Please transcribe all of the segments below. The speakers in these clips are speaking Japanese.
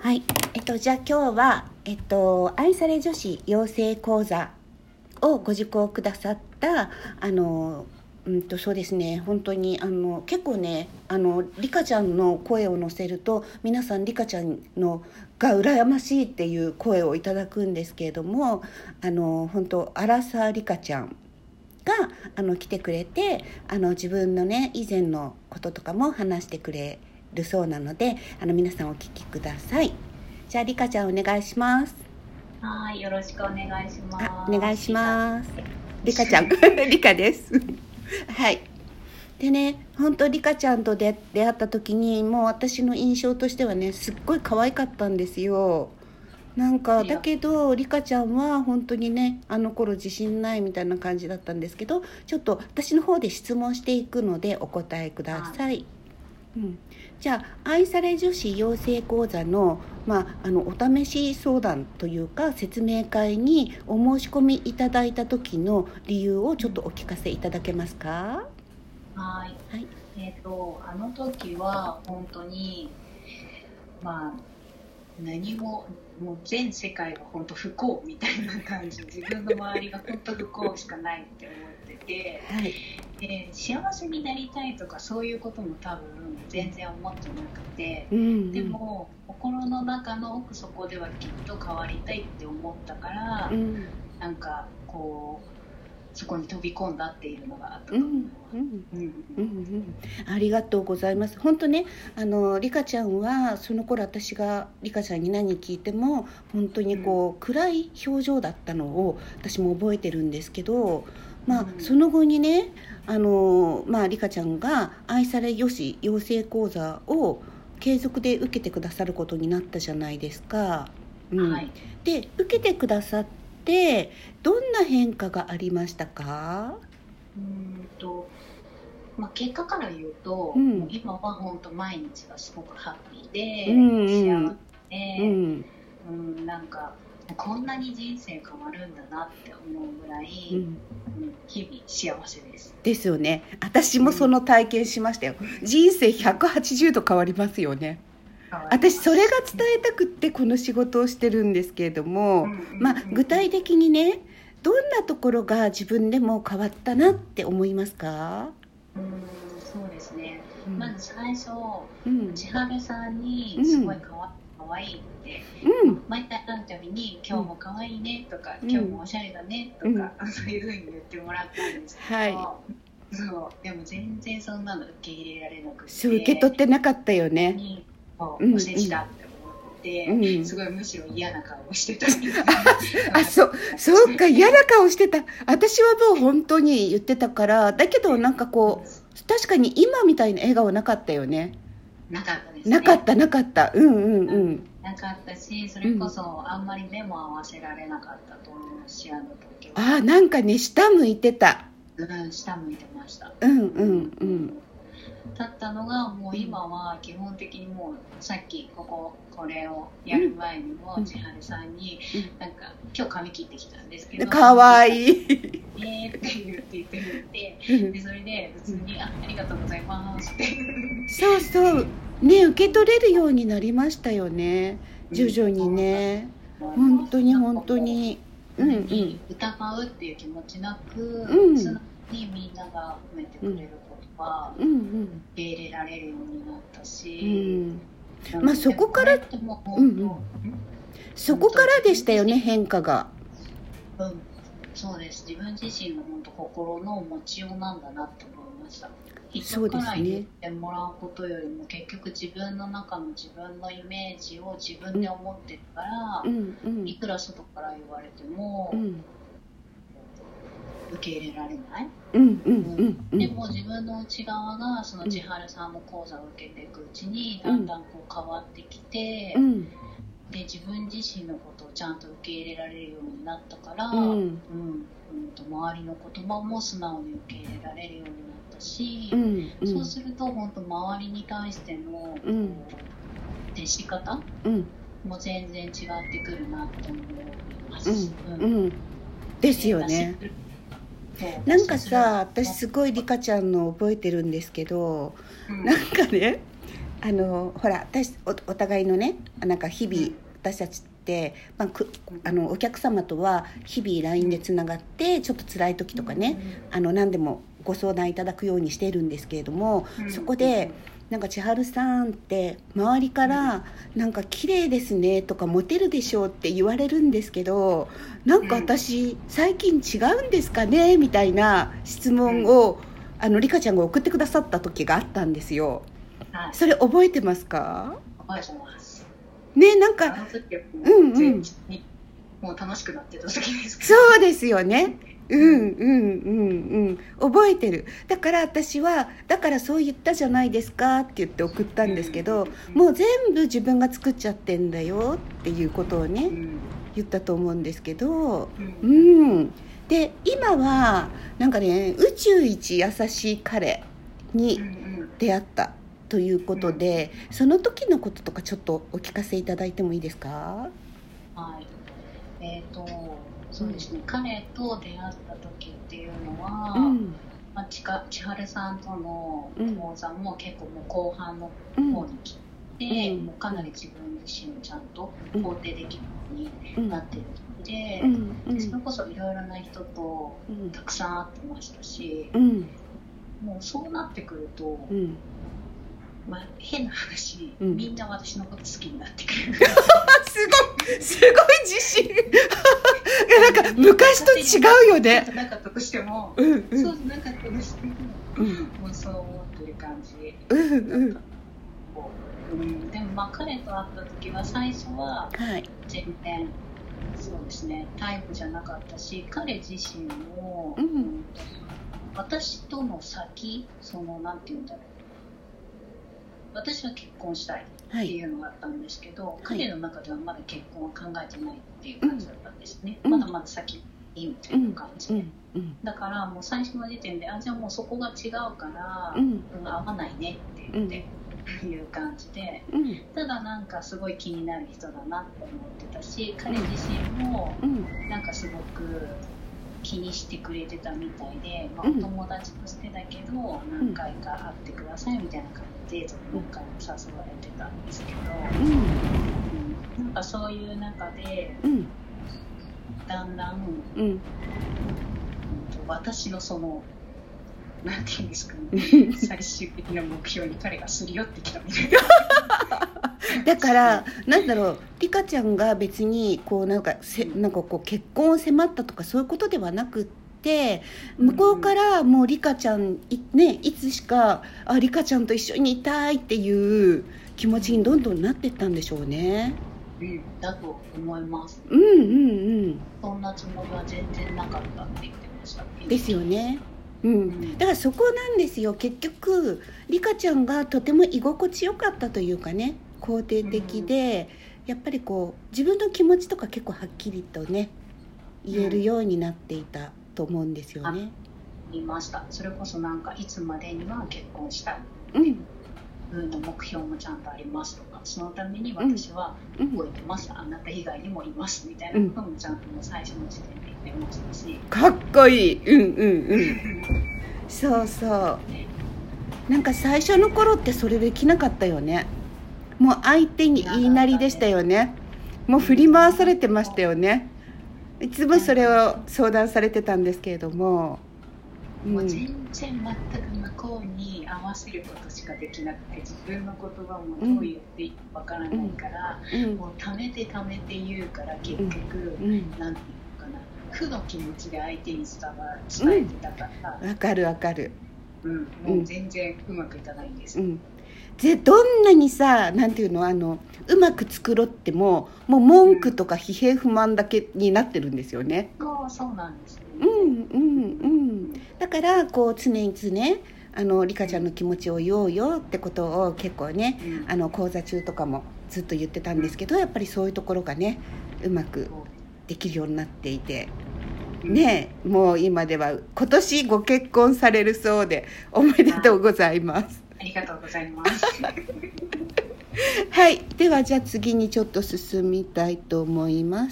はい、じゃあ今日は、愛され女子養成講座をご受講くださったそうですね、本当に結構ね、リカちゃんの声を載せると皆さんリカちゃんのが羨ましいっていう声をいただくんですけれども、本当アラサーリカちゃんが来てくれて、自分のね以前のこととかも話してくれるそうなので、皆さんお聞きください。じゃあリカちゃんお願いします。 はい、よろしくお願いします。 お願いします。リカちゃんリカですはい。でね、本当リカちゃんと出会った時にもう私の印象としてはね、すっごい可愛かったんですよ。なんかだけどリカちゃんは本当にね、あの頃自信ないみたいな感じだったんですけど、ちょっと私の方で質問していくのでお答えください。じゃあ愛され女子養成講座の、お試し相談というか説明会にお申し込みいただいた時の理由をちょっとお聞かせいただけますか？ はい。あの時は本当に何ももう全世界が本当不幸みたいな感じ、自分の周りが本当不幸しかないって思ってて、 はい、 で幸せになりたいとかそういうことも多分全然思ってなくて、でも心の中の奥底ではきっと変わりたいって思ったから、なんかこうそこに飛び込んだっていうのがあったと思います。 ありがとうございます。本当ね、リカちゃんはその頃私がリカちゃんに何聞いても本当に暗い表情だったのを私も覚えてるんですけど、その後にね、リカちゃんが愛されよし養成講座を継続で受けてくださることになったじゃないですか。で受けてくださってどんな変化がありましたか？ 結果から言うと、今は本当毎日がすごくハッピーで、幸せで、なんかこんなに人生変わるんだなって思うぐらい、日々幸せです。 ですよね。私もその体験しましたよ。人生180度変わりますよね。私それが伝えたくってこの仕事をしてるんですけれども、具体的にね、どんなところが自分でも変わったなって思いますか？ そうですね、まず最初、千春さんにすごいかわいいって、毎回会うたびに今日もかわいいねとか、今日もおしゃれだねとか、そういう風に言ってもらったんですけど、そうでも全然そんなの受け入れられなくて、 そう受け取ってなかったよね。 お世辞だって思って、すごいむしろ嫌な顔をしてたんですそうか、嫌な顔してた。私はもう本当に言ってたから。だけどなんか確かに今みたいな笑顔なかったよね。 なかったですね。 なかった。 なかったし、それこそあんまり目も合わせられなかったと思うし、あの時は。 なんかね、下向いてた。 下向いてました。だったのが、もう今は基本的にもうさっきこれをやる前にも千春さんに、なんか今日髪切ってきたんですけど、 かわいいって言ってくれて、でそれで普通にありがとうございますってそうね、受け取れるようになりましたよね、徐々にね。本当に疑うっていう気持ちなく、素直にみんなが褒めてくれることは受け入れられるようになったし、 そこからそこからでしたよね、変化が。 そうです。自分自身の本当心の持ちようなんだなって思いました。人から言ってもらうことよりも、結局自分の中の自分のイメージを自分で思ってるから、いくら外から言われても、受け入れられない。でも自分の内側がその千春さんの講座を受けていくうちにだんだん変わってきて、で自分自身のことをちゃんと受け入れられるようになったから、周りの言葉も素直に受け入れられるようになったし、そうすると本当周りに対しての接し方も全然違ってくるなって思います。 ですよね。なんかさ、私すごいリカちゃんの覚えてるんですけど、なんかね、 ほらお互いのねなんか日々、私たちって、お客様とは日々 LINE でつながってちょっと辛い時とかね、何でもご相談いただくようにしているんですけれども、そこでなんか千春さんって周りからなんか綺麗ですねとかモテるでしょうって言われるんですけど、なんか私最近違うんですかねみたいな質問をリカちゃんが送ってくださった時があったんですよ。それ覚えてますか？ 覚えてますね。なんか時はもう楽しくなってた時ですか？ そうですよね。覚えてる。だから私はだからそう言ったじゃないですかって言って送ったんですけど、もう全部自分が作っちゃってんだよっていうことをね、言ったと思うんですけど、で今はなんかね、宇宙一優しい彼に出会ったということで、その時のこととかちょっとお聞かせいただいてもいいですか？ はい。そうですね、彼と出会った時っていうのは、千春さんとの講座も結構もう後半の方に来て、もうかなり自分自身をちゃんと肯定できるようになってる時で、それこそいろいろな人とたくさん会ってましたし、もうそうなってくると、変な話、みんな私のこと好きになってくるすごい自信なんか昔と違うよね。 なかったとしても、そうなかったとしても、もうそう思ってる感じ。でも彼と会った時は最初は全然、そうですね、タイプじゃなかったし、彼自身も、私との先、なんていうんだろう、私は結婚したいっていうのがあったんですけど、彼の中ではまだ結婚は考えてないっていう感じだったんですね、まだまだ先いいみたいな感じで、だからもう最初の時点でじゃあもうそこが違うから、合わないねって言っていう感じで、ただなんかすごい気になる人だなって思ってたし、彼自身もなんかすごく気にしてくれてたみたいで、お友達としてだけど何回か会ってくださいみたいな感じで何回も誘われてたんですけど、なんかそういう中で、だんだん、私のなんていうんですかね、最終的な目標に彼がすり寄ってきたみたいなだからなんだろう、リカちゃんが別になんかこう結婚を迫ったとかそういうことではなくって、向こうからもうリカちゃんいつしかリカちゃんと一緒にいたいっていう気持ちにどんどんなっていったんでしょうね。 だと思います。そんなつもりは全然なかったって言ってましたですよね。だからそこなんですよ。結局リカちゃんがとても居心地よかったというかね、肯定的で、やっぱり自分の気持ちとか結構はっきりとね言えるようになっていたと思うんですよね。 言いました。それこそなんかいつまでには結婚したいっての目標もちゃんとありますとか、そのために私は動いてます、あなた以外にもいますみたいなこともちゃんと最初の時点で言ってましたし、 かっこいい。そうそう、なんか最初の頃ってそれできなかったよね。もう相手に言いなりでしたよね。もう振り回されてましたよね。いつもそれを相談されてたんですけれども、 もう全然全く向こうに合わせることしかできなくて、自分の言葉もどう言っていいかわからないから、もうためて言うから結局、なんていうのかな、負の気持ちで相手に伝えてたから、 わかる、 もう全然うまくいかないんです、 どんなにさ、なんていうの、うまく作ろってもう文句とか疲弊不満だけになってるんですよね。 そうなんですね。 だから常々リカちゃんの気持ちを言おうよってことを結構ね、講座中とかもずっと言ってたんですけど、やっぱりそういうところがねうまくできるようになっていてね、もう今では今年ご結婚されるそうでおめでとうございます。 ありがとうございますはい、ではじゃあ次にちょっと進みたいと思います。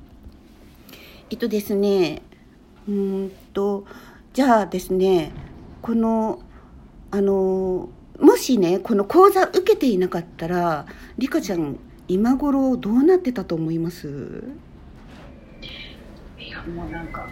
ですね、じゃあですね、このもしねこの講座受けていなかったらリカちゃん今頃どうなってたと思います？ いやもうなんか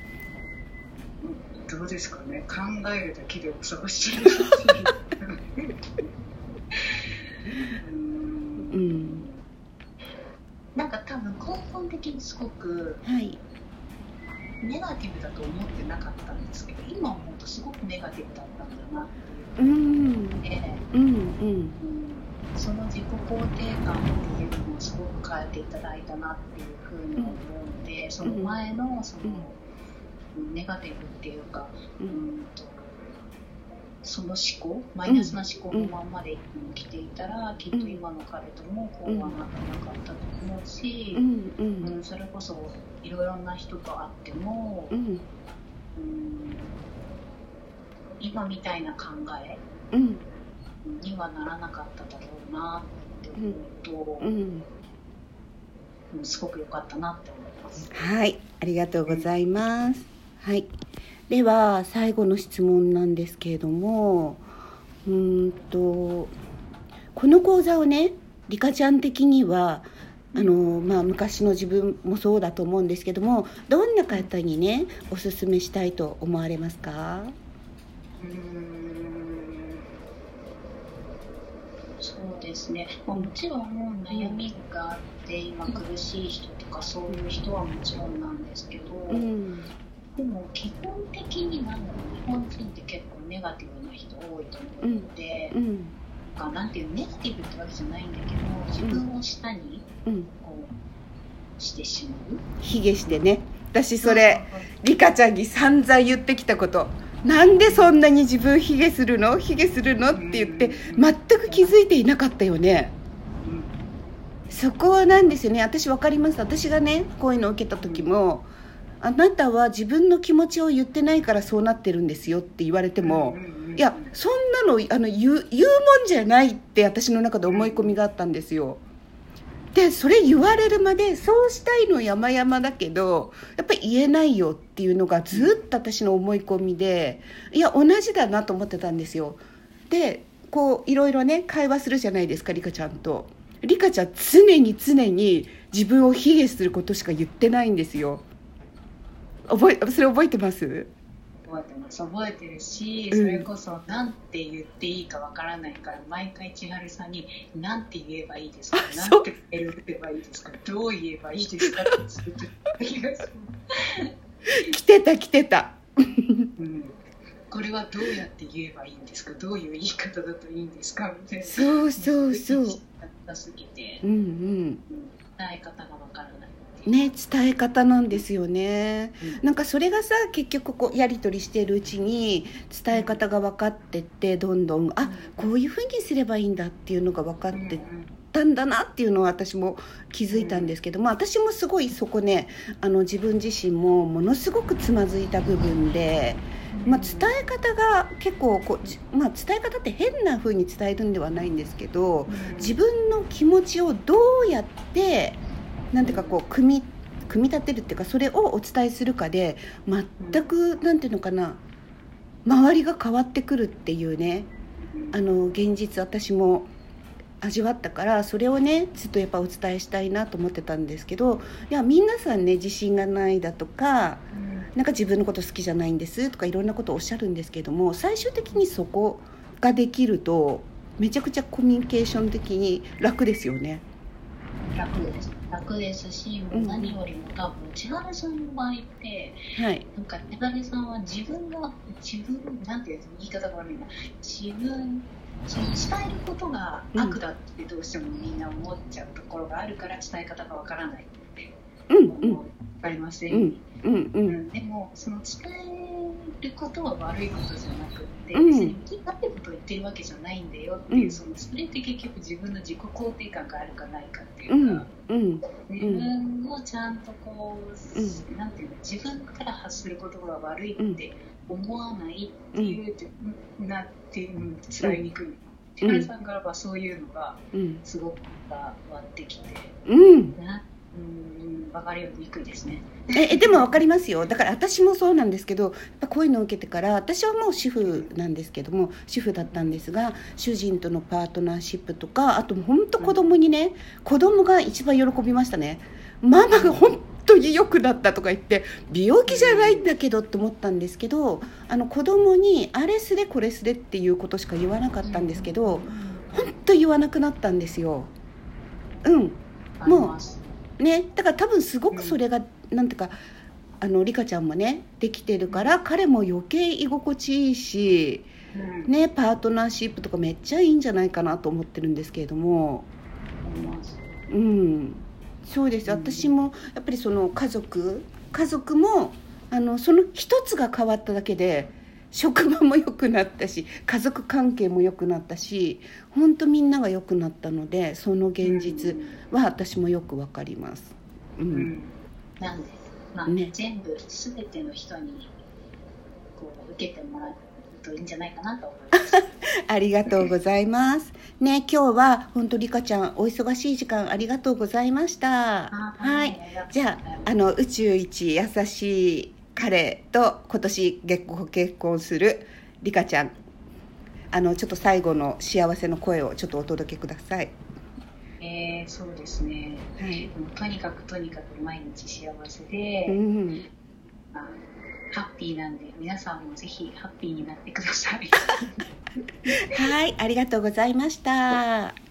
どうですかね、考えるだけで恐ろしいなんか多分根本的にすごくネガティブだと思ってなかったんですけど、今思うとすごくネガティブだったんだなっていうその自己肯定感っていうのをすごく変えていただいたなっていうふうに思うので、その前のそのネガティブっていうか、その思考、マイナスな思考のまんまで生きていたら、きっと今の彼ともこうはなってなかったと思うし、それこそいろいろな人と会っても、今みたいな考えにはならなかっただろうなって思うと、すごく良かったなって思います。 はい、ありがとうございます。はい、では最後の質問なんですけれども、この講座をねリカちゃん的には昔の自分もそうだと思うんですけども、どんな方にねおすすめしたいと思われますか？ そうですね、もちろん悩みがあって今苦しい人とかそういう人はもちろんなんですけど、でも基本的に日本人って結構ネガティブな人多いと思うので、なんていうネガティブってわけじゃないんだけど、自分を下にこうしてしまう。 卑下してね。私それリカちゃんに散々言ってきたこと。なんでそんなに自分卑下するのって言って全く気づいていなかったよね。そこなんですよね。私分かります。私がねこういうのを受けた時も、あなたは自分の気持ちを言ってないからそうなってるんですよって言われても、いやそんなの言うもんじゃないって私の中で思い込みがあったんですよ。でそれ言われるまでそうしたいの山々だけどやっぱり言えないよっていうのがずっと私の思い込みで、いや同じだなと思ってたんですよ。でこういろいろね会話するじゃないですかリカちゃんと。リカちゃん常に自分を卑下することしか言ってないんですよ。それ覚えてます？ 覚えてるし、それこそなんて言っていいかわからないから毎回千春さんになんて言えばいいですか、なんて言えばいいですか、どう言えばいいですかってずっと言って気がする。 来てた、 これはどうやって言えばいいんですか、どういう言い方だといいんですかみたいな。 そうすぎて、伝え方がわからないね、伝え方なんですよね。なんかそれがさ結局こうやり取りしているうちに伝え方が分かってってどんどんこういうふうにすればいいんだっていうのが分かってったんだなっていうのは私も気づいたんですけど、私もすごいそこね自分自身もものすごくつまずいた部分で、伝え方が結構伝え方って変な風に伝えるんではないんですけど、自分の気持ちをどうやってなんていうかこう組み立てるっていうかそれをお伝えするかで全くなんていうのかな周りが変わってくるっていうね現実私も味わったから、それをねずっとやっぱお伝えしたいなと思ってたんですけど、いや皆さんね自信がないだとか、なんか自分のこと好きじゃないんですとかいろんなことをおっしゃるんですけども、最終的にそこができるとめちゃくちゃコミュニケーション的に楽ですよね。 楽ですし、もう何よりも多分千春さんの場合って、なんか千春さんは自分なんていう言い方が悪いな、伝えることが悪だってどうしてもみんな思っちゃうところがあるから伝え方がわからないってわかりません？でもその伝えることは悪いことじゃなくって、別に気がってことを言ってるわけじゃないんだよっていう、それって結局自分の自己肯定感があるかないかっていうか、自分をちゃんとこう、なんていうの、自分から発することが悪いって思わないっていうなって伝えにくい。千春さんからはそういうのがすごく伝わってきて、 分かりにくいですね。 でも分かりますよ。だから私もそうなんですけど、やっぱこういうのを受けてから、私はもう主婦なんですけども、主婦だったんですが、主人とのパートナーシップとか、あと本当子供にね、子供が一番喜びましたね。ママが本当に良くなったとか言って、病気じゃないんだけどって思ったんですけど、子供にあれすれこれすれっていうことしか言わなかったんですけど、本当言わなくなったんですよ。もうね、だから多分すごくそれが、なんていうか、リカちゃんもねできてるから、彼も余計居心地いいし、ね、パートナーシップとかめっちゃいいんじゃないかなと思ってるんですけれども、そうです。私もやっぱりその家族もその一つが変わっただけで職場も良くなったし、家族関係も良くなったし、本当みんなが良くなったので、その現実は私もよくわかります。 なんで、全部全ての人にこう受けてもらうといいんじゃないかなと思います。 ありがとうございますね。今日は本当リカちゃんお忙しい時間ありがとうございました。はい。じゃあ宇宙一優しい彼と今年結婚するリカちゃん、ちょっと最後の幸せの声をちょっとお届けください。 そうですね、とにかく毎日幸せで、ハッピーなんで、皆さんもぜひハッピーになってください。 はい、ありがとうございました。